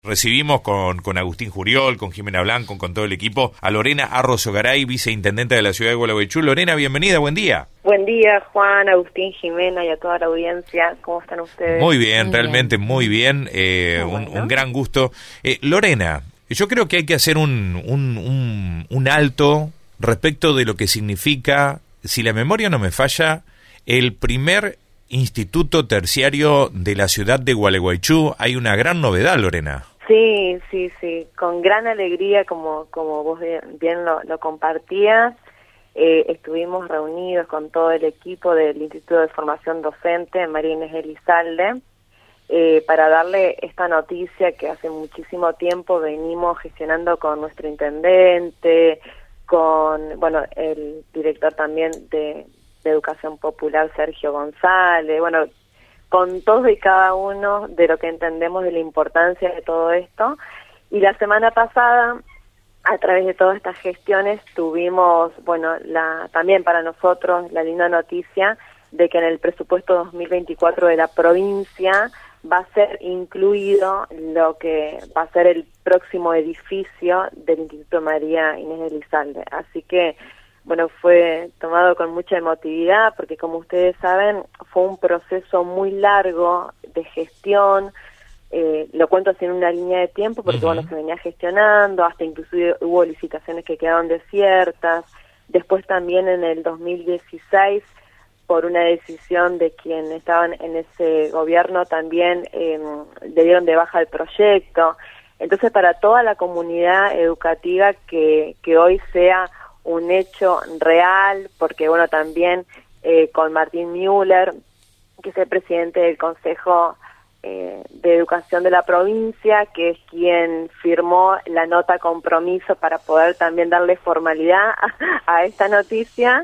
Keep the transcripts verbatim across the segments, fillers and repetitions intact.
Recibimos con, con Agustín Juriol, con Jimena Blanco, con todo el equipo, a Lorena Arrozogaray, viceintendente de la ciudad de Gualeguaychú. Lorena, bienvenida, buen día. Buen día, Juan, Agustín, Jimena y a toda la audiencia. ¿Cómo están ustedes? Muy bien, muy realmente bien. muy bien, eh, muy bueno. un, un gran gusto. Eh, Lorena, yo creo que hay que hacer un, un, un, un alto respecto de lo que significa, si la memoria no me falla, el primer instituto terciario de la ciudad de Gualeguaychú. Hay una gran novedad, Lorena. Sí, sí, sí, con gran alegría, como como vos bien, bien lo, lo compartías, eh, estuvimos reunidos con todo el equipo del Instituto de Formación Docente, María Inés Elizalde, eh, para darle esta noticia que hace muchísimo tiempo venimos gestionando con nuestro intendente, con, bueno, el director también de, de Educación Popular, Sergio González, bueno, con todos y cada uno de lo que entendemos de la importancia de todo esto. Y la semana pasada, a través de todas estas gestiones, tuvimos, bueno, la también para nosotros la linda noticia de que en el presupuesto dos mil veinticuatro de la provincia va a ser incluido lo que va a ser el próximo edificio del Instituto María Inés Elizalde. Así que, bueno, fue tomado con mucha emotividad porque, como ustedes saben, fue un proceso muy largo de gestión. Eh, lo cuento así en una línea de tiempo porque, uh-huh. bueno, se venía gestionando, hasta inclusive hubo licitaciones que quedaron desiertas. Después también en el dos mil dieciséis, por una decisión de quien estaban en ese gobierno, también eh, le dieron de baja el proyecto. Entonces, para toda la comunidad educativa que, que hoy sea un hecho real, porque bueno, también eh, con Martín Müller, que es el presidente del Consejo eh, de Educación de la provincia, que es quien firmó la nota compromiso para poder también darle formalidad a, a esta noticia,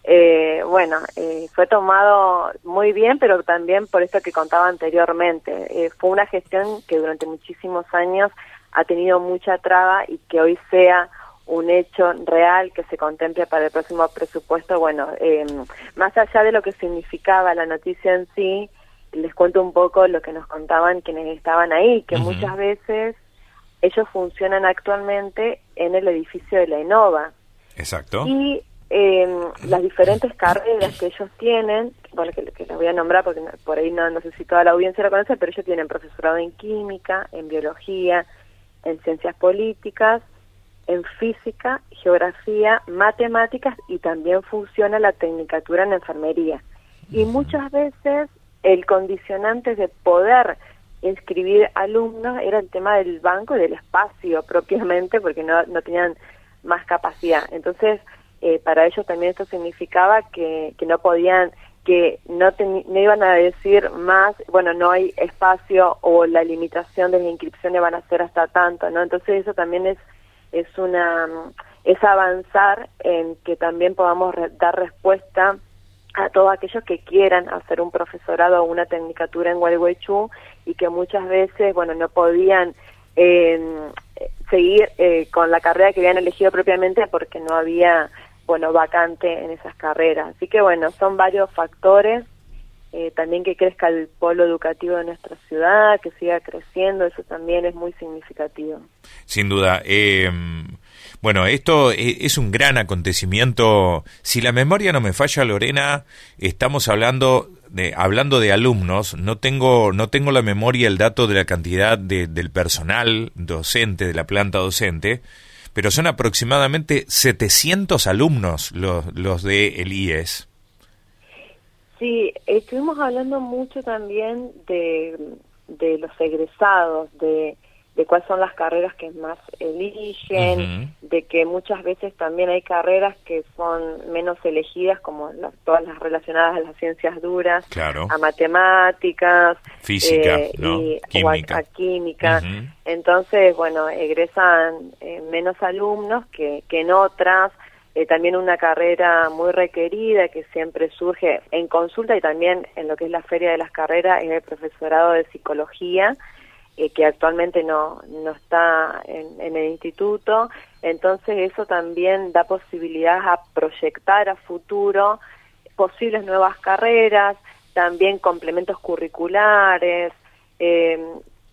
eh, bueno, eh, fue tomado muy bien, pero también por esto que contaba anteriormente, eh, fue una gestión que durante muchísimos años ha tenido mucha traba y que hoy sea un hecho real que se contemple para el próximo presupuesto. Bueno, eh, más allá de lo que significaba la noticia en sí, les cuento un poco lo que nos contaban quienes estaban ahí, que uh-huh. muchas veces ellos funcionan actualmente en el edificio de la ENOVA. Exacto. Y eh, las diferentes carreras que ellos tienen, bueno, que, que les voy a nombrar porque por ahí no, no sé si toda la audiencia lo conoce, pero ellos tienen profesorado en química, en biología, en ciencias políticas, en física, geografía, matemáticas, y también funciona la tecnicatura en enfermería. Y muchas veces el condicionante de poder inscribir alumnos era el tema del banco y del espacio propiamente, porque no, no tenían más capacidad. Entonces, eh, para ellos también esto significaba que, que no podían, que no, ten, no iban a decir más, bueno, no hay espacio o la limitación de las inscripciones van a ser hasta tanto, ¿no? Entonces eso también es es una es avanzar en que también podamos re, dar respuesta a todos aquellos que quieran hacer un profesorado o una tecnicatura en Gualeguaychú y que muchas veces, bueno, no podían eh, seguir eh, con la carrera que habían elegido propiamente porque no había, bueno, vacante en esas carreras. Así que, bueno, son varios factores. Eh, también que crezca el polo educativo de nuestra ciudad, que siga creciendo, eso también es muy significativo. Sin duda. Eh, bueno, esto es un gran acontecimiento. Si la memoria no me falla, Lorena, estamos hablando de hablando de alumnos. No tengo no tengo la memoria, el dato de la cantidad de, del personal docente, de la planta docente, pero son aproximadamente setecientos alumnos los, los de el I E S. Sí, estuvimos hablando mucho también de, de los egresados, de, de cuáles son las carreras que más eligen, uh-huh. de que muchas veces también hay carreras que son menos elegidas, como las, todas las relacionadas a las ciencias duras, claro. a matemáticas, física, eh, ¿no? y, química. O a, a química. Uh-huh. Entonces, bueno, egresan eh, menos alumnos que, que en otras. Eh, también una carrera muy requerida que siempre surge en consulta y también en lo que es la Feria de las Carreras es el profesorado de psicología, eh, que actualmente no, no está en, en el instituto. Entonces eso también da posibilidad a proyectar a futuro posibles nuevas carreras, también complementos curriculares, eh,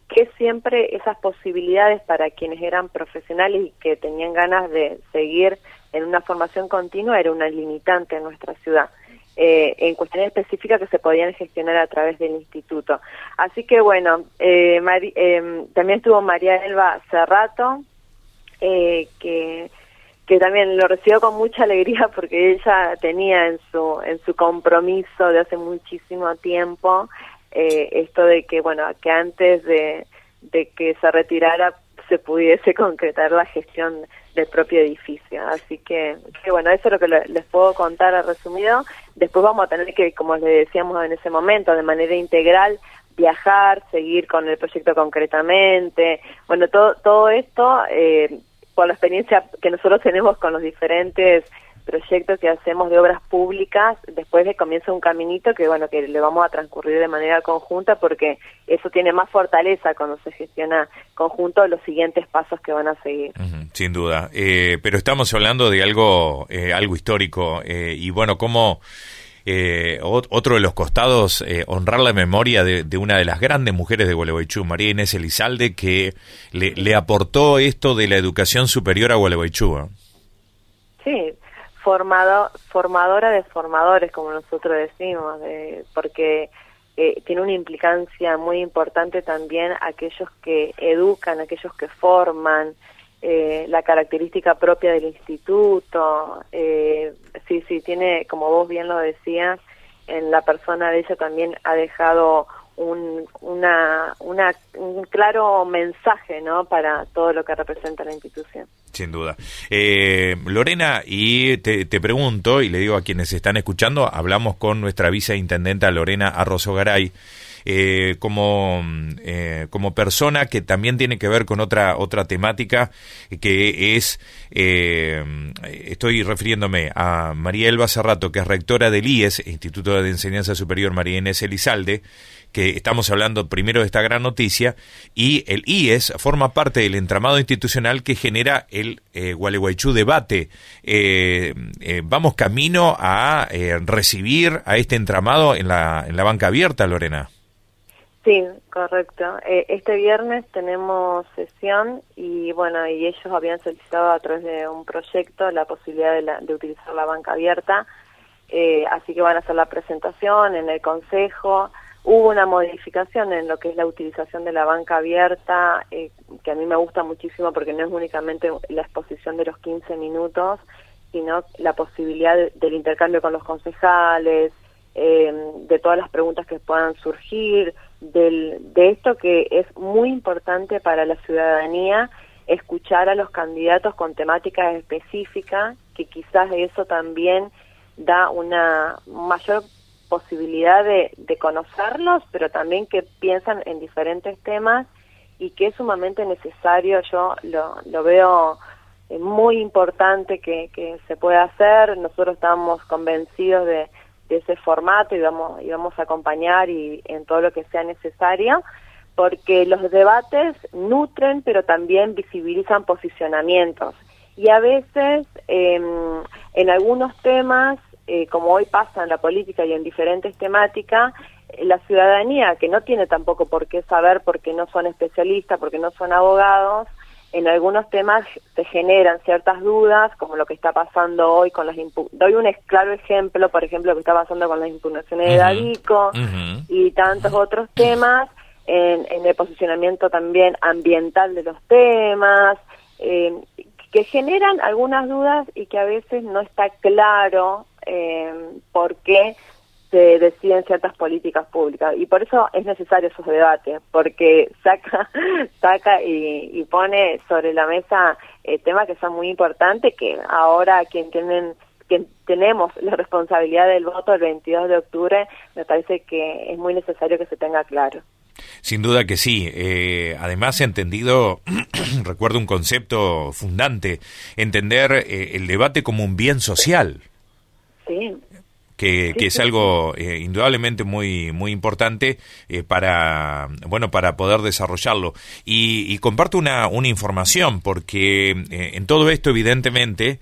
que siempre esas posibilidades para quienes eran profesionales y que tenían ganas de seguir en una formación continua era una limitante en nuestra ciudad, eh, en cuestiones específicas que se podían gestionar a través del instituto. Así que bueno, eh, Mari, eh, también estuvo María Elba Cerrato, eh, que... que también lo recibió con mucha alegría porque ella tenía en su en su compromiso de hace muchísimo tiempo eh, esto de que, bueno, que antes de, de que se retirara se pudiese concretar la gestión del propio edificio. Así que, que bueno, eso es lo que le, les puedo contar a resumido. Después vamos a tener que, como les decíamos en ese momento, de manera integral, viajar, seguir con el proyecto concretamente. Bueno, todo, todo esto... Eh, por la experiencia que nosotros tenemos con los diferentes proyectos que hacemos de obras públicas, después de comienza un caminito que bueno que le vamos a transcurrir de manera conjunta, porque eso tiene más fortaleza cuando se gestiona conjunto los siguientes pasos que van a seguir. Uh-huh, sin duda, eh, pero estamos hablando de algo eh, algo histórico eh, y bueno, cómo Eh, otro de los costados, eh, honrar la memoria de, de una de las grandes mujeres de Gualeguaychú, María Inés Elizalde, que le, le aportó esto de la educación superior a Gualeguaychú. ¿eh? Sí, formado, formadora de formadores, como nosotros decimos, de, porque eh, tiene una implicancia muy importante también aquellos que educan, aquellos que forman, Eh, la característica propia del instituto, eh, sí, sí, tiene, como vos bien lo decías, en la persona de ella también ha dejado un, una, una, un claro mensaje, ¿no?, para todo lo que representa la institución. Sin duda. Eh, Lorena, y te, te pregunto, y le digo a quienes están escuchando, hablamos con nuestra viceintendenta Lorena Arrozogaray, Eh, como eh, como persona que también tiene que ver con otra otra temática que es eh, estoy refiriéndome a María Elba Cerrato, que es rectora del I E S, Instituto de Enseñanza Superior María Inés Elizalde, que estamos hablando primero de esta gran noticia, y el I E S forma parte del entramado institucional que genera el eh, Gualeguaychú Debate. Eh, eh, vamos camino a eh, recibir a este entramado en la en la banca abierta, Lorena. Sí, correcto. Eh, este viernes tenemos sesión y bueno, y ellos habían solicitado a través de un proyecto la posibilidad de, la, de utilizar la banca abierta, eh, así que van a hacer la presentación en el Consejo. Hubo una modificación en lo que es la utilización de la banca abierta, eh, que a mí me gusta muchísimo porque no es únicamente la exposición de los quince minutos, sino la posibilidad de, del intercambio con los concejales, eh, de todas las preguntas que puedan surgir, del, de esto que es muy importante para la ciudadanía, escuchar a los candidatos con temáticas específicas, que quizás eso también da una mayor posibilidad de, de conocerlos, pero también que piensan en diferentes temas y que es sumamente necesario. Yo lo, lo veo eh, muy importante que, que se pueda hacer. Nosotros estamos convencidos de, de ese formato y vamos, y vamos a acompañar y en todo lo que sea necesario, porque los debates nutren, pero también visibilizan posicionamientos. Y a veces, eh, en algunos temas, Eh, como hoy pasa en la política y en diferentes temáticas, eh, la ciudadanía, que no tiene tampoco por qué saber porque no son especialistas, porque no son abogados, en algunos temas se generan ciertas dudas, como lo que está pasando hoy con las impugnaciones. Doy un claro ejemplo, por ejemplo, lo que está pasando con las impugnaciones uh-huh. de Davico uh-huh. y tantos otros temas, en, en el posicionamiento también ambiental de los temas, eh, que generan algunas dudas y que a veces no está claro eh, por qué se deciden ciertas políticas públicas. Y por eso es necesario esos debates, porque saca saca y, y pone sobre la mesa eh, temas que son muy importantes, que ahora quien tienen quien tenemos la responsabilidad del voto el veintidós de octubre, me parece que es muy necesario que se tenga claro. Sin duda que sí. Eh, además he entendido, recuerdo un concepto fundante, entender eh, el debate como un bien social. Sí. Que, que es algo eh, indudablemente muy muy importante eh, para bueno para poder desarrollarlo. Y, y comparto una, una información, porque eh, en todo esto, evidentemente,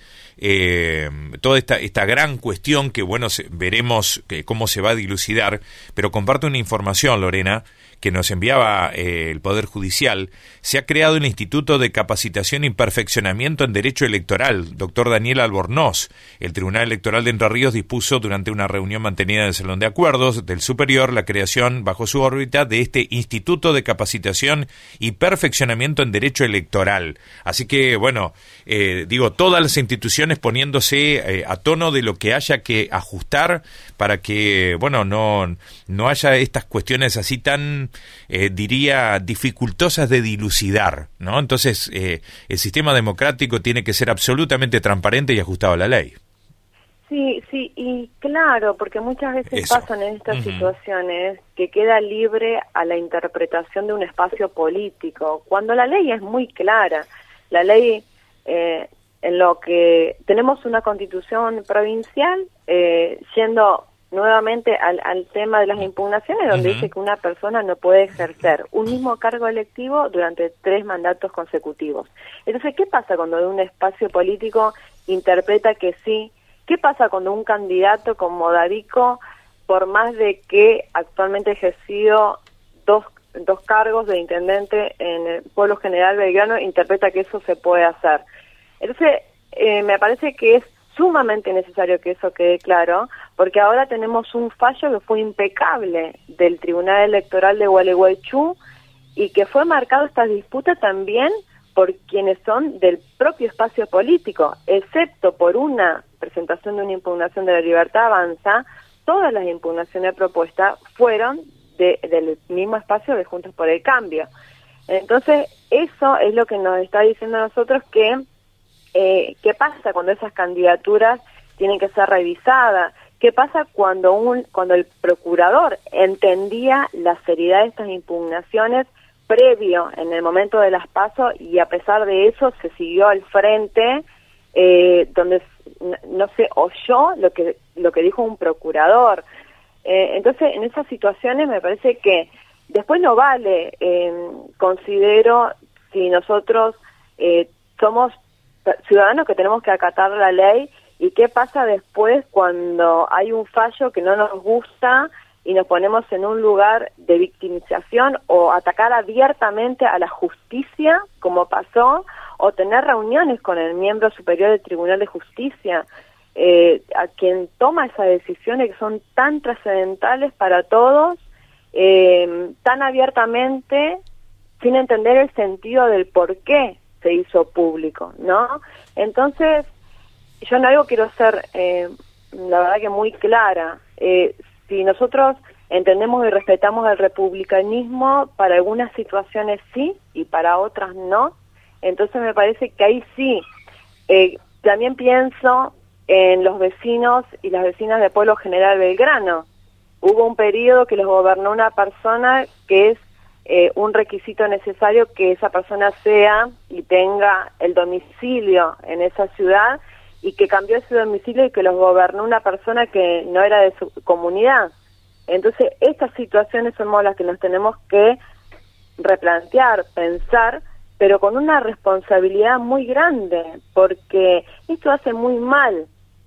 eh, toda esta, esta gran cuestión que, bueno, se, veremos que, cómo se va a dilucidar, pero comparto una información, Lorena, que nos enviaba eh, el Poder Judicial, se ha creado el Instituto de Capacitación y Perfeccionamiento en Derecho Electoral, doctor Daniel Albornoz. El Tribunal Electoral de Entre Ríos dispuso durante una reunión mantenida en el Salón de Acuerdos del Superior la creación bajo su órbita de este Instituto de Capacitación y Perfeccionamiento en Derecho Electoral. Así que, bueno, eh, digo, todas las instituciones poniéndose eh, a tono de lo que haya que ajustar para que, bueno, no, no haya estas cuestiones así tan, eh, diría, dificultosas de dilucidar, ¿no? Entonces, eh, el sistema democrático tiene que ser absolutamente transparente y ajustado a la ley. Sí, sí, y claro, porque muchas veces Eso. pasan en estas Uh-huh. situaciones que queda libre a la interpretación de un espacio político, cuando la ley es muy clara. La ley, eh, en lo que tenemos una constitución provincial, eh, yendo nuevamente al, al tema de las impugnaciones, donde Uh-huh. dice que una persona no puede ejercer un mismo cargo electivo durante tres mandatos consecutivos. Entonces, ¿qué pasa cuando un espacio político interpreta que sí? ¿Qué pasa cuando un candidato como Davico, por más de que actualmente ha ejercido dos, dos cargos de intendente en el Pueblo General Belgrano, interpreta que eso se puede hacer? Entonces, eh, me parece que es sumamente necesario que eso quede claro, porque ahora tenemos un fallo que fue impecable del Tribunal Electoral de Gualeguaychú y que fue marcado esta disputa también por quienes son del propio espacio político, excepto por una presentación de una impugnación de la Libertad Avanza, todas las impugnaciones propuestas fueron de, del mismo espacio de Juntos por el Cambio. Entonces, eso es lo que nos está diciendo a nosotros que, eh, ¿qué pasa cuando esas candidaturas tienen que ser revisadas? ¿Qué pasa cuando, un, cuando el procurador entendía la seriedad de estas impugnaciones previo en el momento de las PASO y a pesar de eso se siguió al frente, eh, donde no, no se oyó lo que lo que dijo un procurador? Eh, entonces, en esas situaciones me parece que después no vale, eh, considero, si nosotros eh, somos ciudadanos que tenemos que acatar la ley, y qué pasa después cuando hay un fallo que no nos gusta y nos ponemos en un lugar de victimización o atacar abiertamente a la justicia, como pasó, o tener reuniones con el miembro superior del Tribunal de Justicia, eh, a quien toma esas decisiones que son tan trascendentales para todos, eh, tan abiertamente, sin entender el sentido del por qué se hizo público, ¿no? Entonces, yo en algo quiero ser, eh, la verdad que muy clara. Eh, si nosotros entendemos y respetamos el republicanismo, para algunas situaciones sí y para otras no, entonces me parece que ahí sí. Eh, también pienso en los vecinos y las vecinas de Pueblo General Belgrano. Hubo un periodo que los gobernó una persona que es eh, un requisito necesario que esa persona sea y tenga el domicilio en esa ciudad, y que cambió ese domicilio y que los gobernó una persona que no era de su comunidad. Entonces, estas situaciones son las que nos tenemos que replantear, pensar, pero con una responsabilidad muy grande, porque esto hace muy mal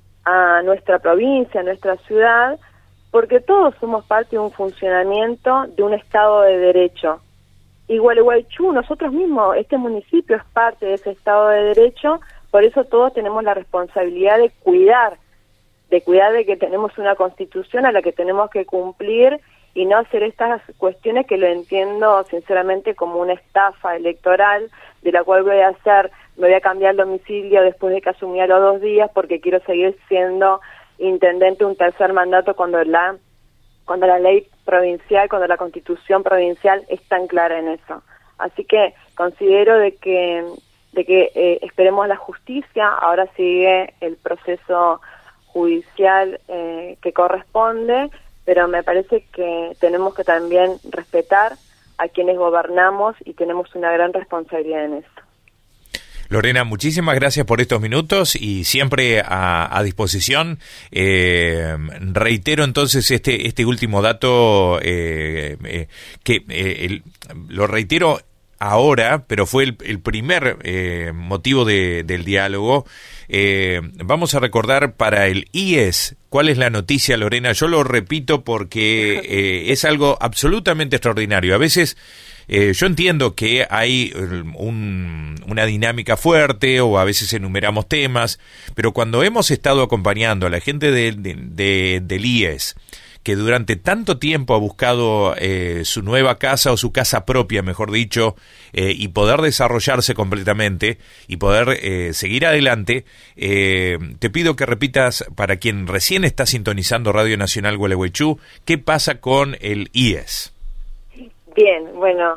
a nuestra provincia, a nuestra ciudad, porque todos somos parte de un funcionamiento de un Estado de Derecho. Y Gualeguaychú, nosotros mismos, este municipio es parte de ese Estado de Derecho. Por eso todos tenemos la responsabilidad de cuidar, de cuidar de que tenemos una constitución a la que tenemos que cumplir y no hacer estas cuestiones que lo entiendo sinceramente como una estafa electoral, de la cual voy a hacer, me voy a cambiar el domicilio después de que asumí a los dos días porque quiero seguir siendo intendente un tercer mandato cuando la, cuando la ley provincial, cuando la constitución provincial es tan clara en eso. Así que considero de que de que eh, esperemos la justicia, ahora sigue el proceso judicial eh, que corresponde, pero me parece que tenemos que también respetar a quienes gobernamos y tenemos una gran responsabilidad en esto. Lorena, muchísimas gracias por estos minutos y siempre a, a disposición. Eh, reitero entonces este este último dato, eh, eh, que eh, el, lo reitero ahora, pero fue el, el primer eh, motivo de, del diálogo. Eh, vamos a recordar para el I E S, ¿cuál es la noticia, Lorena? Yo lo repito porque eh, es algo absolutamente extraordinario. A veces eh, yo entiendo que hay un, una dinámica fuerte o a veces enumeramos temas, pero cuando hemos estado acompañando a la gente de, de, de, del I E S, que durante tanto tiempo ha buscado eh, su nueva casa o su casa propia, mejor dicho, eh, y poder desarrollarse completamente y poder eh, seguir adelante, eh, te pido que repitas para quien recién está sintonizando Radio Nacional Gualeguaychú, ¿qué pasa con el I E S? Bien, bueno,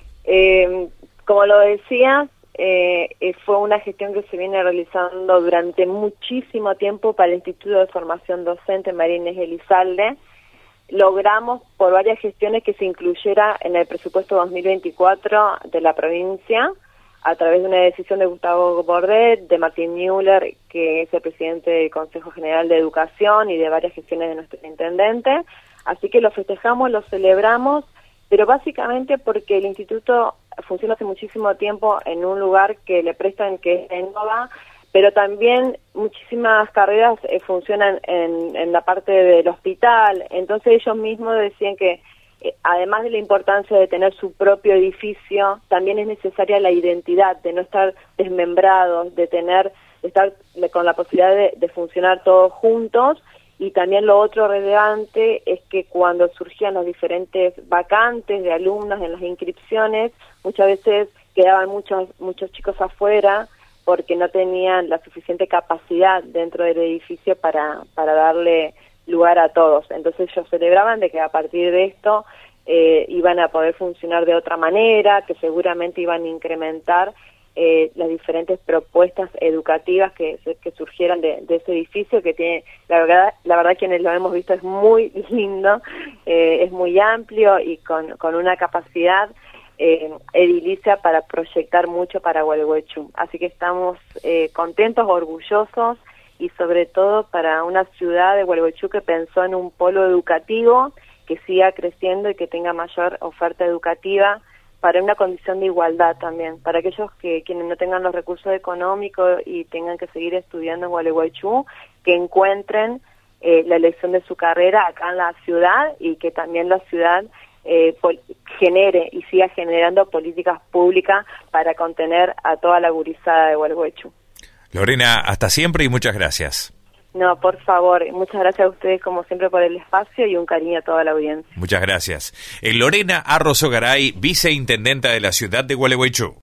eh, como lo decías, eh, fue una gestión que se viene realizando durante muchísimo tiempo para el Instituto de Formación Docente María Inés Elizalde. Logramos por varias gestiones que se incluyera en el presupuesto dos mil veinticuatro de la provincia, a través de una decisión de Gustavo Bordet, de Martín Müller, que es el presidente del Consejo General de Educación, y de varias gestiones de nuestro intendente. Así que lo festejamos, lo celebramos, pero básicamente porque el instituto funciona hace muchísimo tiempo en un lugar que le prestan, que es Innova, pero también muchísimas carreras eh, funcionan en, en la parte del hospital. Entonces ellos mismos decían que eh, además de la importancia de tener su propio edificio, también es necesaria la identidad, de no estar desmembrados, de tener, de estar con la posibilidad de, de funcionar todos juntos. Y también lo otro relevante es que cuando surgían las diferentes vacantes de alumnos en las inscripciones, muchas veces quedaban muchos muchos chicos afuera, porque no tenían la suficiente capacidad dentro del edificio para, para darle lugar a todos. Entonces ellos celebraban de que a partir de esto eh, iban a poder funcionar de otra manera, que seguramente iban a incrementar eh, las diferentes propuestas educativas que, que surgieran de, de ese edificio, que tiene, la verdad, la verdad quienes lo hemos visto es muy lindo, eh, es muy amplio y con, con una capacidad Eh, edilicia para proyectar mucho para Gualeguaychú. Así que estamos eh, contentos, orgullosos, y sobre todo para una ciudad de Gualeguaychú que pensó en un polo educativo que siga creciendo y que tenga mayor oferta educativa, para una condición de igualdad también, para aquellos que quienes no tengan los recursos económicos y tengan que seguir estudiando en Gualeguaychú, que encuentren eh, la elección de su carrera acá en la ciudad, y que también la ciudad Eh, genere y siga generando políticas públicas para contener a toda la gurizada de Gualeguaychú. Lorena, hasta siempre y muchas gracias. No, por favor, muchas gracias a ustedes como siempre por el espacio y un cariño a toda la audiencia. Muchas gracias. Eh, Lorena Arrozo Garay, viceintendenta de la ciudad de Gualeguaychú.